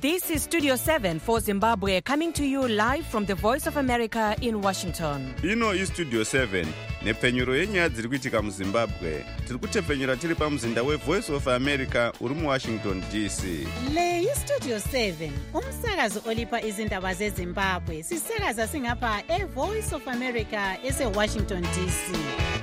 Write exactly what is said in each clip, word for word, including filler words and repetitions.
This is Studio seven for Zimbabwe, coming to you live from the Voice of America in Washington. Ino is Studio seven, nepfenyuro yenyaya dziri kuitika muZimbabwe. Tiri kutepfenyura tiri pamuzinda weVoice of America uri muWashington D C. Le yi Studio seven, umsakazo olipa izindaba zeZimbabwe. Sisakaza singapha eVoice of America eseWashington D C.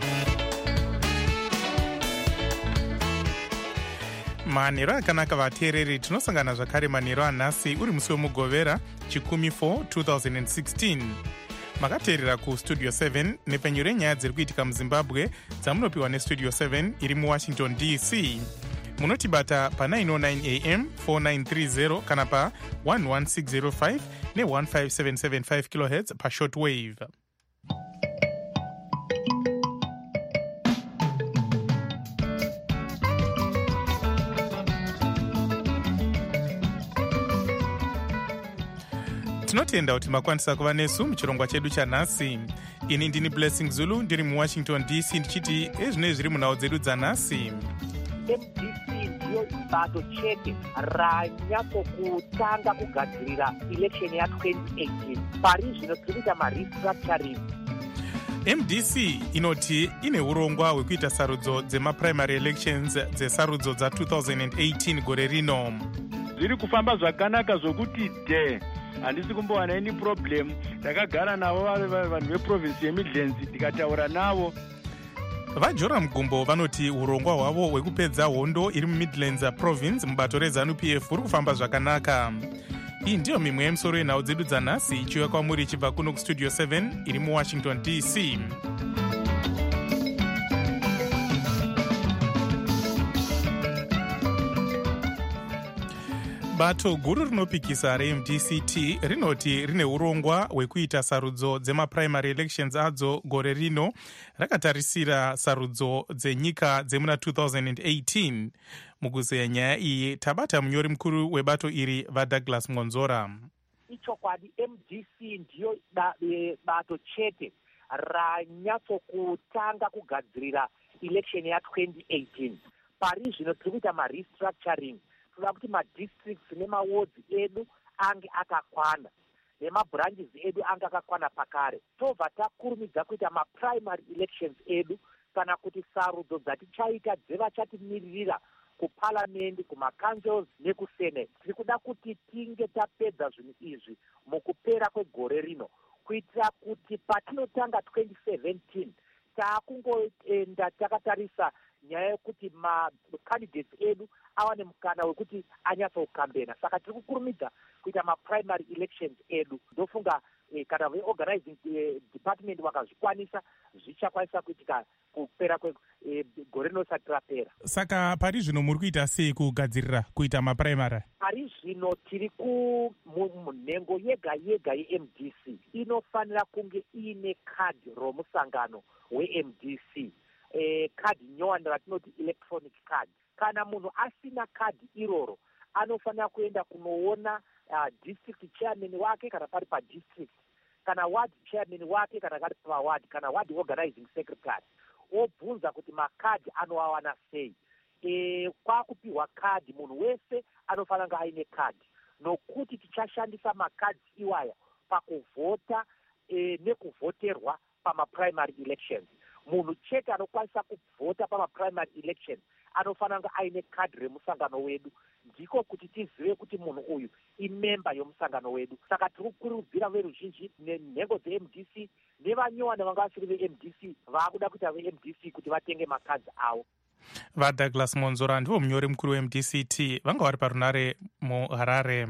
manheru akanaka vateereri, tinosangana zvakare manheru anhasi uri musi wemugovera chikumi four two thousand sixteen. makateerera kustudio seven nepfenyuro yenyaya dziri kuitika muzimbabwe dzamunopiwa nestudio seven iri muwashington D C. munotibata pa nine oh nine a m four nine three zero kana pa one one six zero five ne one five seven seven five kilohertz pa shortwave. tinotenda kuti makwanisa kuva nesu muchirongwa chedu chanhasi. ini ndini Blessing Zulu ndiri muwashington D C ndichiti ezvinoi zviri munhau dzedu dzanhasi. M D C ndiyo bato chete ranyatsokutanga kugadzirira election ya twenty eighteen. Pari zvino tiri kuita marestructuring. M D C inoti ine urongwa hwekuita sarudzo dzemaprimary elections dzesarudzo dza two thousand eighteen gore rino. Zviri kufamba zvakanaka zvokuti de handisi kumbowana any problem. Ndakagara navo vanhu veprovinsi yeMidlands ndikataura navo. vaJoram Gumbo vanoti urongwa hwavo hwekupedza hondo iri muMidlands province mubato reZANU P F uri kufamba zvakanaka. iyi ndiyo mimwe yemisoro yenhau dzedu dzanhasi ichiuya kwamuri ichibva kuno kustudio seven iri muWashington D C. bato guru rinopikisa reM D C T rinoti rine urongwa hwekuita sarudzo dzemaprimary elections adzo gore rino, rakatarisira sarudzo dzenyika dzemuna two thousand eighteen. mukuzeya nyaya iyi tabata munyori mukuru webato iri vaDouglas Ngonzora. ichokwadi M D C ndiyo ba, e, bato chete ranyatsokutanga kugadzirira election ya twenty eighteen. pari zvino tiri kuita marestructuring. toda kuti madistricts nemawards edu ange akakwana nemabranches edu ange akakwana pakare. tobva takurumidza kuita maprimary elections edu kana kuti sarudzo dzatichaita dzevachatimiririra kuparliament, kumaCouncils nekusenate. tiri kuda kuti tinge tapedza zvinhu izvi mukupera kwegore rino kuitira kuti patinotanga twenty seventeen taakungoenda takatarisa nyaya yekuti macandidates edu awane mukana wekuti anyatsokambena. saka tiri kukurumidza kuita maprimary elections edu. ndofunga eh, kana veorganizing eh, department vakazvikwanisa zvichakwanisa kuitika kupera kwegore rino risati rapera. saka pari zvino muri kuita sei kugadzirira kuita maprimary? pari zvino tiri kumunhengo yega yega yeM D C inofanira kunge iine kadhi romusangano weM D C. Eh, kadhi nyowani ratinoti electronic card. kana munhu asina kadhi iroro anofanira kuenda kunoona uh, district chairman wake kana pari padistrict, kana ward chairman wake kana pari paward, kana ward organizing secretary, obvunza kuti makadhi anoawana sei. e, kwakupiwa kadhi munhu wese anofanira kunge aine kadhi, nokuti tichashandisa makadhi iwaya pakuvhota e, nekuvhoterwa pamaprimary elections. munhu chete anokwanisa kuvhota pamaprimary elections anofanira kunge aine kadhi remusangano wedu, ndiko kuti tizive kuti munhu uyu imemba yomusangano wedu. saka tiri kukurudzira veruzhinji nenhengo dzeM D C nevanyowani vanga vasiri veM D C vaakuda kuita veM D C kuti vatenge makadhi avo. vaDouglas Ngonzora ndivo munyori mukuru weM D C T vanga vari parunare muHarare.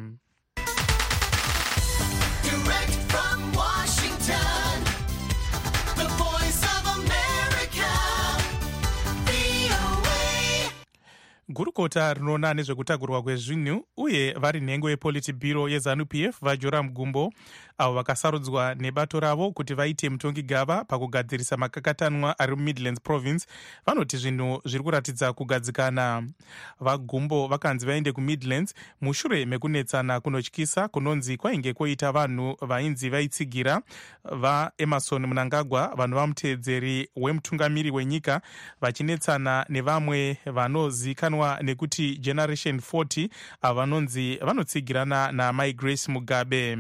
Direct from Washington, the Voice of America, V O A. gurukota rinoona nezvekutagurwa kwezvinhu uye vari nhengo yepolitibhiro yeZANU P F vaJoram Gumbo avo vakasarudzwa nebato ravo kuti vaite mutongigava pakugadzirisa makakatanwa ari mumidlands province vanoti zvinhu zviri kuratidza kugadzikana. Vagumbo vakanzi vaende kumidlands mushure mekunetsana kunotyisa kunonzi kwainge koita vanhu vainzi vaitsigira vaEmerson Mnangagwa, vanhu vamuteedzeri wemutungamiri wenyika, vachinetsana nevamwe vanozikanwa nekuti generation forty ava vanonzi vanotsigirana naMai Grace Mugabe.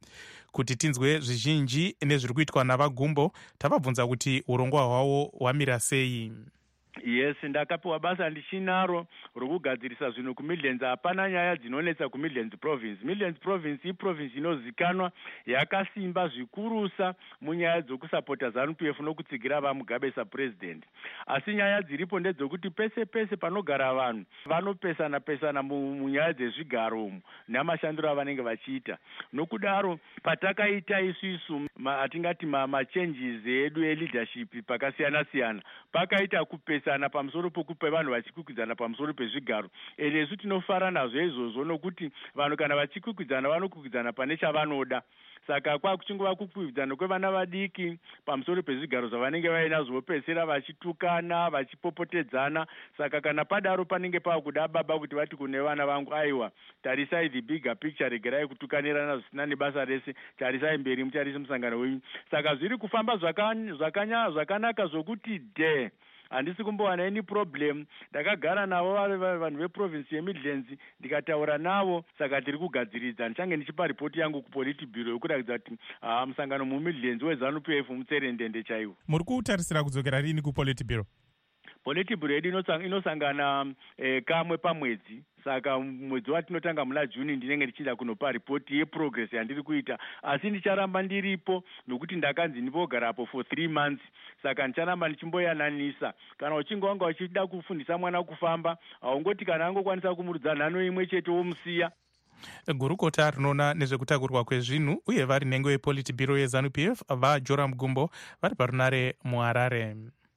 Kuti tinzwe zvizhinji nezviri kuitwa navagumbo, tavabvunza kuti urongwa hwavo hwamira sei. Yes, ndakapiwa basa ndichinaro rokugadzirisa zvinhu kumidlands. Hapana nyaya dzinonetsa kumidlands province. Midlands province iprovince inozikanwa yakasimba zvikurusa munyaya dzokusapota ZANU P F nokutsigira vaMugabe sapresident. Asi nyaya dziripo ndedzokuti pese pese panogara vanhu vanopesana pesana munyaya dzezvigaro umu namashandiro avanenge vachiita. Nokudaro patakaita isusu atingati machanges edu eleadership pakasiyana siyana, pakaita kupesa na pamusoro pokupe vanhu vachikwikwidza pamusoro pezvigaro. Eresu tinofara nazvo izvozvo nokuti vanhu kana vachikwikwidza vanokwikwidza pane chavanoda. Saka kwakuchingova kukwikwidza kwevana vadiki pamusoro pezvigaro zvavanenge vainazvo pesera vachitukana vachipopotedzana. Saka kana padaro panenge pakuda baba kuti vati kune vana vangu, aiwa tarisai the bigger picture, regerai kutukanirana zvisina nebasa rese, tarisai mberi mutarise musangano wenyu. Saka zviri kufamba zvakanya zvakanaka zvokuti de handisi kumbowana any problem. Ndakagara navo vanhu veprovince yeMidlands ndikataura navo, saka tiri kugadziridza. Ndichange ndichipa ripoti yangu kupoliti bureau yokuratidza kuti haa musangano muMidlands weZANU P F mutserendende chaiwo. Muri kutarisira kudzokera rini kupoliti bureau? Politi bureau inosangana eh, kamwe pamwedzi. Saka mwedzi watinotanga muna Juni ndinenge ndichida kunopa ripoti yeprogress yandiri kuita. Asi ndicharamba ndiripo nokuti ndakanzi ndibogarapo for three months. Saka ndicharamba ndichimboyananisa. Kana uchinge wanga uchida kufundisa mwana kufamba, haungoti kana angokwanisa kumurudza nhano imwe chete womusiya. Gurukota rinoona nezvekutakurwa kwezvinhu uye vari nhengo yepoliti bureau yeZANU P F vaJoram Gumbo vari parunare muHarare.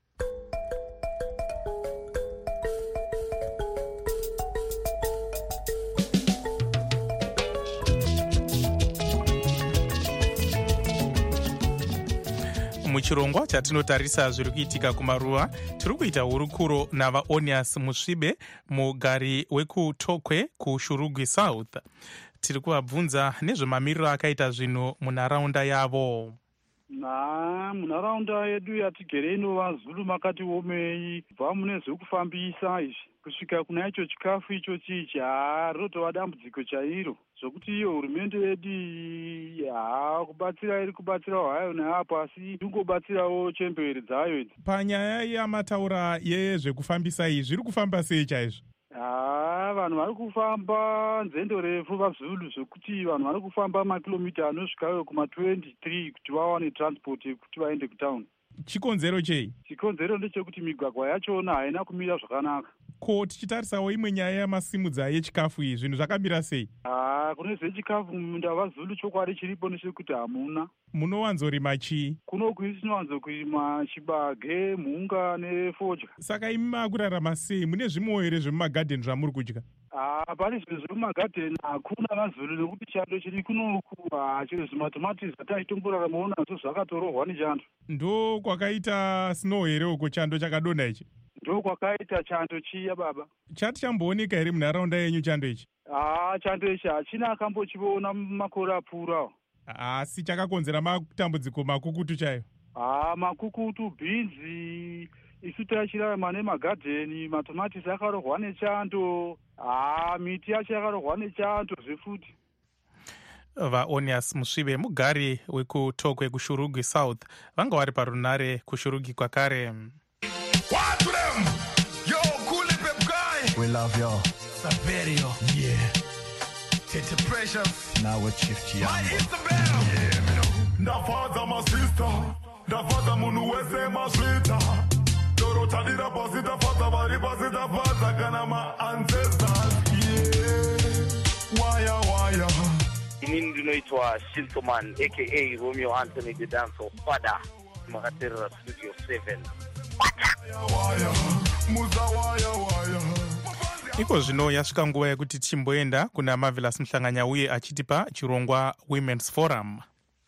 Muchirongwa chatinotarisa zviri kuitika kumaruwa, tiri kuita hurukuro navaOnias Musvibe, mugari wekuTokwe kuShurugwi South. Tiri kuvabvunza nezvemamiriro akaita zvinhu munharaunda yavo. Na munharaunda yedu yatigere inova Zulu makati omei, bva mune zvekufambisa izvi kusvika kuna icho chikafu icho chichi, haa rotova dambudziko chairo zvokuti iyo hurumende yedu haa kubatsira iri kubatsirawo hayo neapo, asi ingobatsirawo chemberi dzayo idzi. Panyaya yamataura yezvekufambisa izvi zviri kufamba sei chaizvo? Haa, vanhu vari kufamba nzendo refu vaZulu zvokuti vanhu vari kufamba makilomita anosvikayo kuma twenty-three kuti vawane transport yekuti vaende kutown. Chikonzero chei? Chikonzero ndechekuti migwagwa yachona haina kumira zvakanaka. Ko tichitarisawo imwe nyaya yamasimudza yechikafu iyi, zvinhu zvakamira sei? Haa, kune zvechikafu mumunda vaZulu chokwadi chiripo ndechekuti hamuna. Munowanzorima chii? Kunoku tinowanzokurima chibage, mhunga nefodya. Saka imi makurarama sei? Mune zvimwewo here zvemumagadheni zvamuri kudya? Haa, pane zvinhu zvemumagadheni hakuna vaZulu nekuti chando chiri kunoku chero zvimatomatisi ataitomboraramawo nazvo zvakatorohwa nechando. Ndo kwakaita snow here uko chando chakadonha ichi? Ndo kwakaita chando chiya baba. Chati chambooneka here munharaunda yenyu chando ichi? Haa, chando ichi hachina akambochiona makore apfuurawo. Asi chakakonzera matambudziko makukutu chayo? Haa, makukutu, bhinzi, isu tachirarama nemagadheni, matomatisi akarohwa nechando. Haa, miti yacho yakarohwa nechando zvefuti. VaOnias Musvibe, mugari wekuTokwe kuShurugwi South, vanga vari parunare kuShurugwi kwakare. What to them? Yo, cool it, pep guy. We love you. Saverio. Yeah. Tete Precious. Now we shift you. My Isabel. Yeah, me know. Ndafaza my sister. Ndafaza munu wese maswita. Doro tadira posita fata bari posita fata kana my ancestors. Yeah. Waya waya. Mimi ndinoitwa Shiltoman aka Romeo Anthony the Dancer Father Makatera Studio seven. Waya muza waya waya. Iko zvino yasvika nguva yekuti timboenda kuna Marvelous Mhlanganya uye achitipa chirongwa Women's Forum.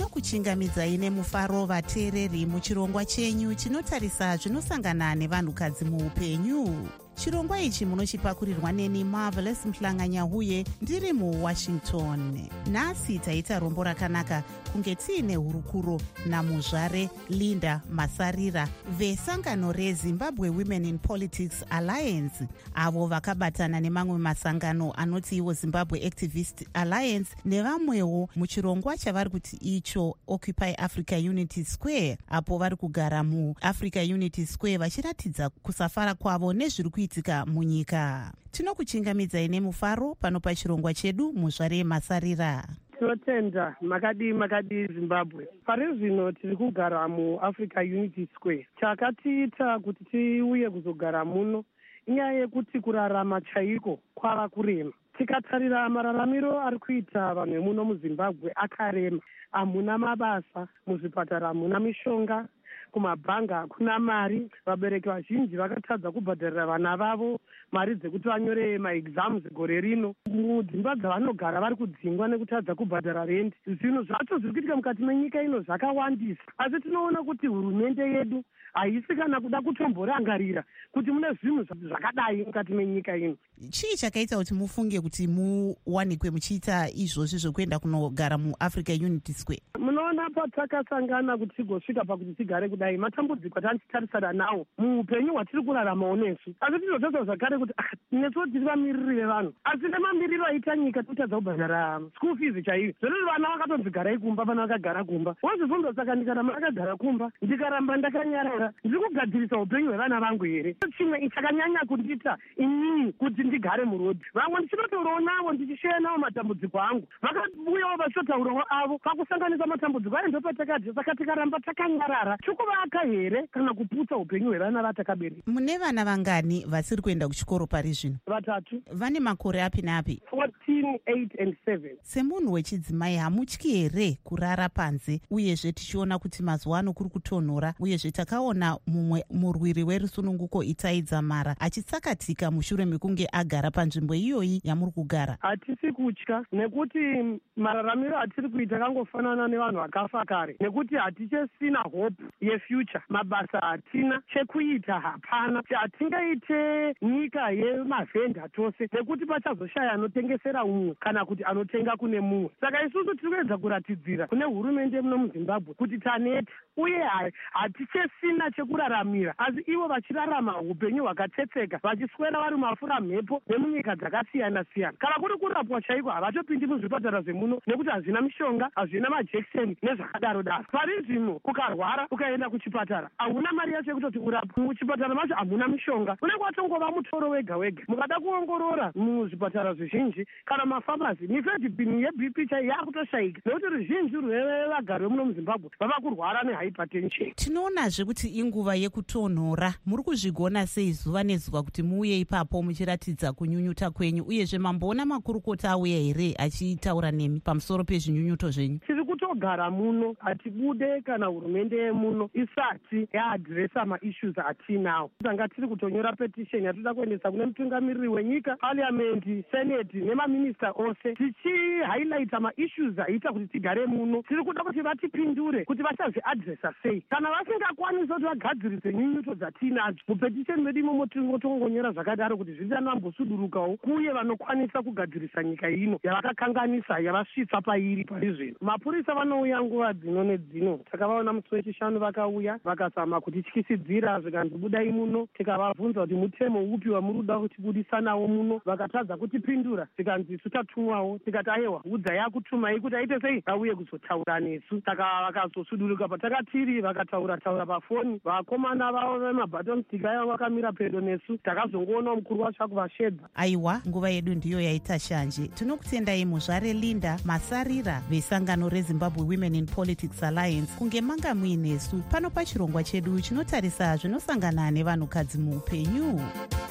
tinokuchingamidzai nemufaro vateereri muchirongwa chenyu chinotarisa zvinosangana nevanhukadzi muupenyu. Chirongwa ichi munochipakurirwa neni Marvelous Mhlanganyahuye ndiri muWashington. Nhasi taita rombo rakanaka kunge tiine hurukuro namuzvare Linda Masarira vesangano reZimbabwe Women in Politics Alliance, avo vakabatana nemamwe masangano anoti iwo Zimbabwe Activist Alliance nevamwewo muchirongwa chavari kuti icho Occupy Africa Unity Square, apo vari kugara muAfrica Unity Square vachiratidza kusafara kwavo nezviri kuitika munyika. Tinokuchingamidzai nemufaro pano pachirongwa chedu muzvare Masarira. Tinotenda makadi makadi Zimbabwe. Pari zvino tiri kugara muAfrica Unity Square. Chakatiita kuti tiuye kuzogara muno inyaya yekuti kurarama chaiko kwava kurema. Tikatarira mararamiro ari kuita vanhu vemuno muZimbabwe akarema. Hamuna mabasa, muzvipatara hamuna mishonga, kumabhanga hakuna mari, vabereki vazhinji vakatadza kubhadharira vana vavo mari dzekuti vanyore maexams gore rino. Mudzimba dzavanogara vari kudzingwa nekutadza kubhadhara rendi. Zvinhu zvacho zviri kuitika mukati menyika ino zvakawandisa, asi tinoona kuti hurumende yedu haisi kana kuda kutomborangarira kuti mune zvinhu zvakadai mukati menyika ino. Chii chakaita kuti mufunge kuti muwanikwe muchiita izvozvi zvokuenda kunogara muAfrica Unity Square? Munoona patakasangana kuti tigosvika pakuti tigare kudai, matambudziko atinotarisana nawo muupenyu hwatiri kuraramawo nesu. Asi tinotadza zvakare kuti nesu tiri vamiriri vevanhu, asi nemamiriro aita nyika tinotadza kubhadhara school fees chaiyo. Zvino vana vakatonzi garai kumba, vana vakagara kumba. Wazvifunda saka ndikaramba ndakagara kumba, ndikaramba ndakanyarara, ndiri kugadzirisa upenyu hwevana vangu here? Chimwe chakanyanya kundiita inini kuti ndigare murodhi. Vamwe ndichinotaurawo navo ndichishaya navo matambudziko angu, vakauyawo vachizotaurawo avo pakusanganisa matambudziko ari ndopatakati. Saka tikaramba takanyarara chokuvaka here kana kuputsa upenyu hwevana vatakabereka. Mune vana vangani vasiri kuenda kuchikoro pari zvino? Vatatu. Vane makore api napi? fourteen, eight and seven. Semunhu wechidzimai hamutyi here kurara panze, uyezve tichiona kuti mazuva ano kuri kutonhora, uyezve takaona mumwe murwiri werusununguko Itai Dzamara achitsakatika mushure mekunge agara panzvimbo iyoyi yamuri kugara? Hatisi kutya nekuti mararamiro atiri kuita kangofanana nevanhu vakafa kare, nekuti hatichesina hope yefuture. Mabasa hatina, chekuita hapana, hatingaite nyika yemavhenda tose, nekuti pachazoshaya anotengesera umwe kana kuti anotenga kune mumwe. Saka isusu tiri kuedza kuratidzira kune hurumende muno muZimbabwe kuti taneta, uye hatichesina chekuraramira, asi ivo vachirarama upenyu hwakatsetseka, vachiswera vari mafura mhepo nemunyika dzakasiyana siyana. Kana kuri kurapwa chaiko havatopindi muzvipatara zvemuno nekuti hazvina mishonga, hazvina majekiseni nezvakadaro daro. Pari zvino ukarwara ukaenda kuchipatara hauna mari yacho yekutoti urapwe. Muchipatara macho hamuna mishonga, unenge watongova mutoro wega wega. Mukada kuongorora muzvipatara zvizhinji kana mafamasi, mifedhipini yeB P chaiyo yakutoshaika nekuti ruzhinji rwevagari vemuno muZimbabwe vava kurwara nehypertension. Tinoonazve kuti inguva yekutonhora. Muri kuzvigona sei zuva nezuva kuti muuye ipapo muchiratidza kunyunyuta kwenyu, uyezve mamboona makurukota auya here achitaura nemi pamusoro pezvinyunyuto zvenyu? Tiri kutogara muno, hatibude kana hurumende yemuno isati yaadhiresa maissues atinawo. Tanga tiri kutonyora petition yatoda kuendesa kune mutungamiriri wenyika, parliament, senate nemaminista ose, tichihighlighta maissues aita kuti tigare muno. Tiri kuda kuti vatipindure kuti vachazviadhiresa sei. Kana vasingakwanisa kuti vagadzirise nyunyuto dzatinadzo, mupetition medu imomo tingotongonyora zvakadaro kuti zvichanoambosudurukawo kuye vanokwanisa kugadzirisa nyika ino yavakakanganisa, yavasvitsa pairi pari zvino. Mapurisa vanouya nguva dzino nedzino, takavaona musi wechishanu vakauya vakazama kutityisidzira zvikanzi budai muno. Tikavabvunza kuti mutemo upi wamuri kuda kutibudisa nawo muno, vakatadza kutipindura. Tikanzi isu tatumwawo, tikati aiwa hudza yakutumai kuti aite sei vauye kuzotaura nesu. Saka vakazosuduruka patakatiri, vakataura taura pafoni. Vakomana vavo vemabhatonstick aiva vakamira pedo nesu, takazongoona mukuru wacho akuvashedza. Aiwa, nguva yedu ndiyo yaita shanje. Tinokutendai muzvare Linda Masarira vesangano reZimbabwe Women in Politics Alliance kunge manga muinesu pano pachirongwa chedu chinotarisa zvinosangana nevanhukadzi muupenyu.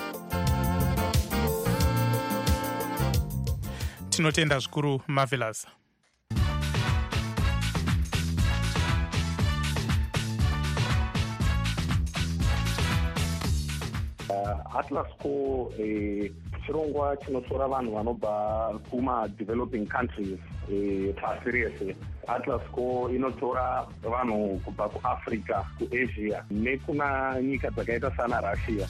Tinotenda zvikuru Marvelous. uh, Atlas Co eh, chirongwa chinotora vanhu vanobva kuma-developing countries eh, pasi rese. Atlas Co inotora vanhu kubva kuAfrica, kuAsia nekuna nyika dzakaita sana Russia.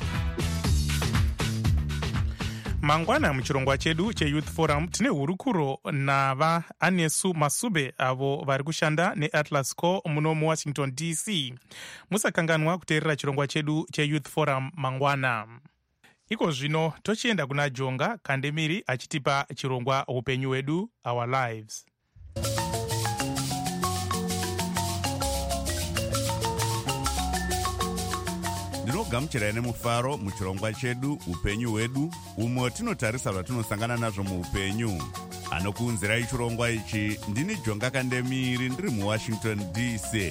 Mangwana muchirongwa chedu cheYouth Forum tine hurukuro nava Anesu Masube avo vari kushanda neAtlas Co muno muWashington D C. Musakanganwa kuteerera chirongwa chedu cheYouth Forum mangwana. Iko zvino tochienda kuna Jonga Kandemiri achitipa chirongwa upenyu wedu, Our Lives. ndinogamuchirai nemufaro muchirongwa chedu upenyu hwedu, umwe tinotarisa zvatinosangana nazvo muupenyu. Anokuunzirai chirongwa ichi ndini Jonga Kandemiri ndiri muWashington D C.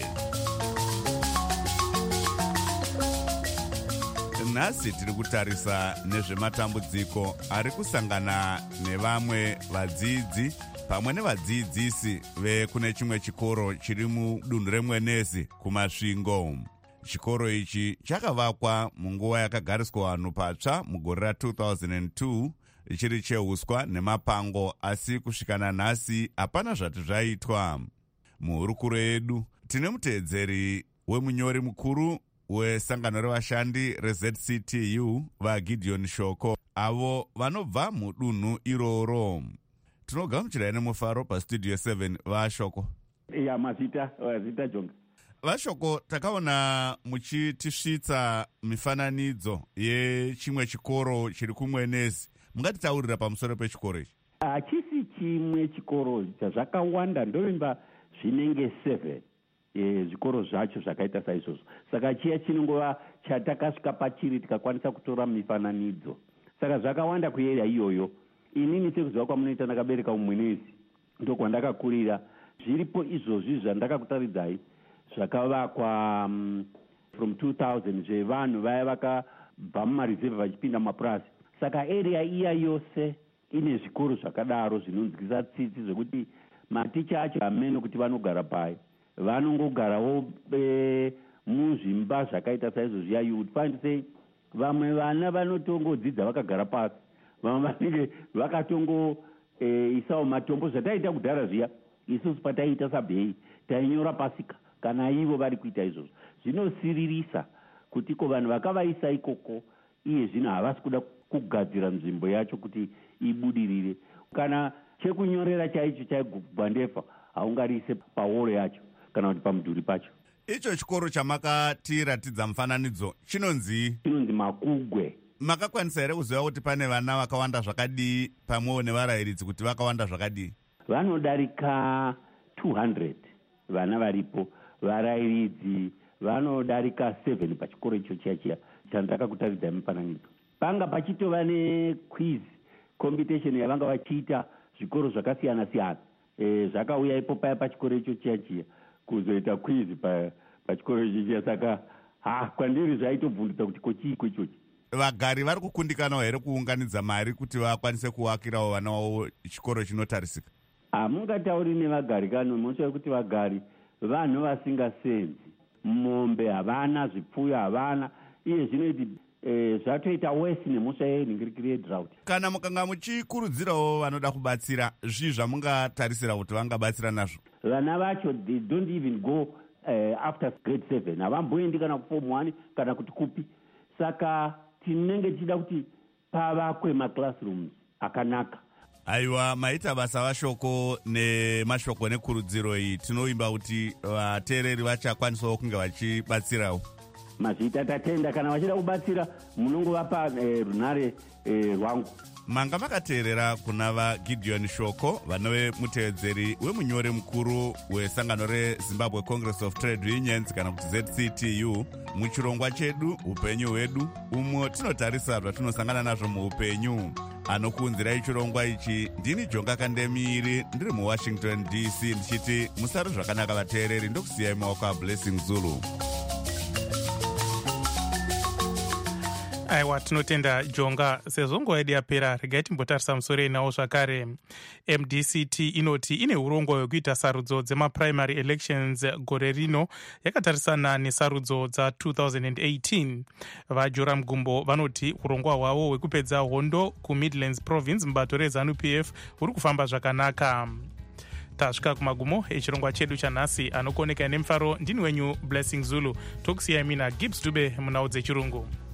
Nhasi tiri kutarisa nezvematambudziko ari kusangana nevamwe vadzidzi pamwe nevadzidzisi vekune chimwe chikoro chiri mudunhu reMwenezi kumasvingo. Chikoro ichi chakavakwa munguva yakagariswa vanhu patsva mugore ra two thousand two chiri cheuswa nemapango, asi kusvikana nhasi hapana zvati zvaitwa. Muhurukuro yedu tine muteedzeri wemunyori mukuru wesangano revashandi reZ C T U vaGideon Shoko, avo vanobva mudunhu iroro. Tinogamuchirai nemufaro pastudio seven vaShoko. Ya mazita, mazita Jonga. VaShoko, takaona muchitisvitsa mifananidzo yechimwe chikoro chiri kuMwenezi. Mungatitaurira pamusoro pechikoro ichi? Hachisi chimwe chikoro chazvakawanda, ndovimba zvinenge seven zvikoro zvacho zvakaita saizvozvo. Saka chiya chinongova chatakasvika pachiri tikakwanisa kutora mifananidzo. Saka zvakawanda kuyeria iyoyo. Inini sekuziva kwamunoita ndakabereka muMwenezi, ndokwandakakurira. Zviripo izvozvi zvandakakutaridzai zvakavakwa um, from two thousand zvevanhu vaya vakabva mumareserve vachipinda mumapurazi. Saka area iya yose ine zvikoro zvakadaro zvinonzwisa tsitsi zvekuti maticha acho ameno kuti vanogara pai vanongogarawo e, muzvimba zvakaita saizvozvi. You would find say vamwe vana vanotongodzidza vakagara pasi, vamwe vanenge vakatongo e, isawo matombo zvataita kudhara zviya. Isusu pataiita sabhei tainyora pasika kana ivo vari kuita izvozvo. Zvinosiririsa kuti ko vanhu vakavaisa ikoko iye zvino havasi kuda kugadzira nzvimbo yacho kuti ibudirire. Kana chekunyorera chaicho chaigwandefa haungariise paworo yacho kana kuti pamudhuri pacho. Icho chikoro chamakatiratidza mufananidzo chinonzi chinonzi Makugwe. Makakwanisa here kuziva kuti pane vana vakawanda zvakadii pamwewo nevarayiridzi kuti vakawanda zvakadii? Vanodarika two hundred vana varipo. Varayiridzi vanodarika seven pachikoro icho chiya chiya chandakakutaridza mufananidzo. Panga pachitova nequiz competition yavanga vachiita zvikoro zvakasiyana siyana. E, zvakauya ipo paya pachikoro icho chiya chiya kuzoita quiz pa pachikoro icho chiya. Saka ha kwandiri zvaitobvundutsa kuti kochiiko ichochi. Vagari vari kukundikanawo here kuunganidza mari kuti vakwanise kuakirawo vana vavo chikoro chinotarisika? Hamungatauri nevagari kano, munotaura kuti vagari vanhu vasingasenzi. Mombe havana, zvipfuyo havana. Iye zvinoiti e, zvatoita wese nemusha yenhingirikiri yedrought. Kana mukanga muchikurudzirawo vanoda kubatsira, zvii zvamungatarisira kuti vangabatsira nazvo? Vana vacho they don't even go uh, after grade seven. Havamboendi kana kuform one kana kuti kupi. Saka tinenge tichida kuti pavakwe maclassrooms akanaka. Aiwa, maita basa vaShoko nemashoko nekurudziro iyi. Tinoimba kuti vateereri vachakwanisawo kunge vachibatsirawo. Mazita tatenda kana vachida kubatsira munongovapa eh, runare rwangu. Eh, Manga makateerera kuna vaGideon Shoko, vanove muteedzeri wemunyori mukuru wesangano reZimbabwe Congress of Trade Unions kana kuti Z C T U muchirongwa chedu upenyu hwedu, umwe tinotarisa zvatinosangana nazvo muupenyu. Anokuunzirai chirongwa ichi ndini Jonga Kandemiri ndiri muWashington D C ndichiti musari zvakanaka vateereri, ndokusiyai maoko aBlessing Zulu. aiwa tinotenda jonga. Sezvo nguva yedu yapera, regai timbotarisa musoro inawo zvakare. M D C T inoti ine urongwa hwekuita sarudzo dzemaprimary elections gore rino yakatarisana nesarudzo dza two thousand eighteen. Vajora Mgumbo vanoti urongwa hwavo hwekupedza hondo kuMidlands Province mubato reZANU P F huri kufamba zvakanaka. Tasvika kumagumo echirongwa chedu chanhasi. Anokoneka nemufaro ndini wenyu Blessing Zulu. Tokusiyai mina Gibbs Dube munhau dzechirungu.